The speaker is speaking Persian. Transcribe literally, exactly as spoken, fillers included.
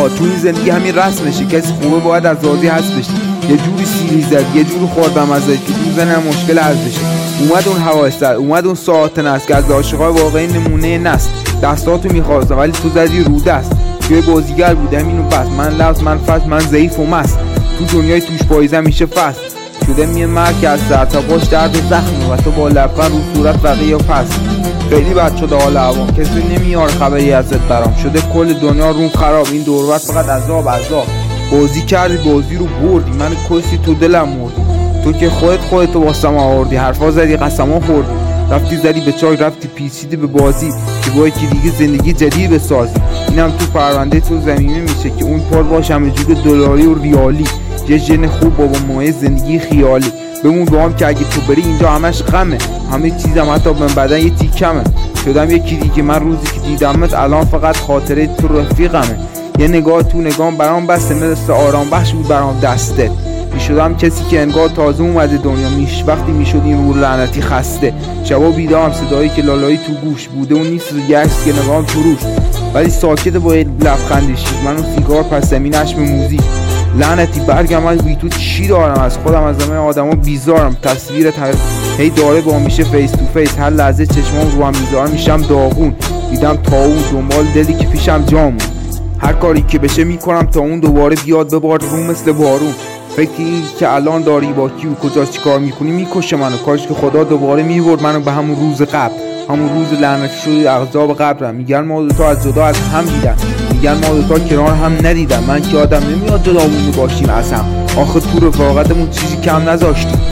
آقا تو این زندگی همین رسمشه، کسی خوبه باید از راضی هست بشه. یه جوری سیلی زد، یه جوری خوردم ازش که تو زنم مشکل حل بشه. اومد اون حوادث، اومد اون ساعت نست که از عاشقای واقعی نمونه نست. دستاتو میخواستم ولی تو زدی رو دست. توی بازیگر بودم اینو بس، من لفظ من فصل، من ضعیف و مست. تو دنیای توش پاییزم میشه فصل شده میه مرگ که از سر تا پاش درد و زخمه و تو با لبخند رو صورت بقیه پس. خیلی بد شده حال هوام، کسی نمیاره خبری ازت برام. شده کل دنیا روم خراب، این دور فقط عذاب عذاب. بازی کردی بازی رو بردی، من کسی تو دلم مردی. تو که خودت خودتو واسم آوردی، حرفا زدی قسما خوردی. رفتی زدی به چای، رفتی پیچیدی به بازی که با یکی دیگه زندگی جدید بسازی. اینم تو پرونده تو زمینه میشه که اون پار باشم جور دلاری و ریالی. یه جن خوب بابا مایه زندگی خیالی. بمون با هم که اگه تو بری اینجا همش غمه، همه چیزم حتی من بدن یه تیکمه. شدم یکی دیگه من روزی که دیدمت، الان فقط خاطره تو رفیقمه. یه نگاه تو نگام برام بسته، مثل آرام بخش بود برام دستت. میشدم کسی که انگار تازه اومده دنیا، میش وقتی میشد این رو لعنتی خسته. شبا بیدارم صدایی که لالایی تو گوش بوده و نیست گشت که نگام تو روش، ولی ساکت با لبخندش منو سیگار پس زمین اشم موزیک. لعنتی برگم از بی تو چی دارم، از خودم از همه آدما بیزارم. تصویرت هی داره با میشه فیس تو فیس، هر لحظه چشمام رو هم میذارم میشم داغون. دیدم تا اون دنبال دلی که پیشم جامون، هر کاری که بشه میکنم تا اون دوباره بیاد ببار رو مثل بارون. فکری که الان داری با کیو کجا چیکار میکنی میکشه منو، کاش که خدا دوباره میبرد منو به همون روز قبل، همون روز لعنتی شد عذاب قبرم. میگن ما دوتا از جدا از هم دیدن، میگن ما دوتا کنار هم ندیدن. من که آدم نمیاد جدامونی باشیم از هم، آخه تو رفاقتمون چیزی کم نذاشتیم.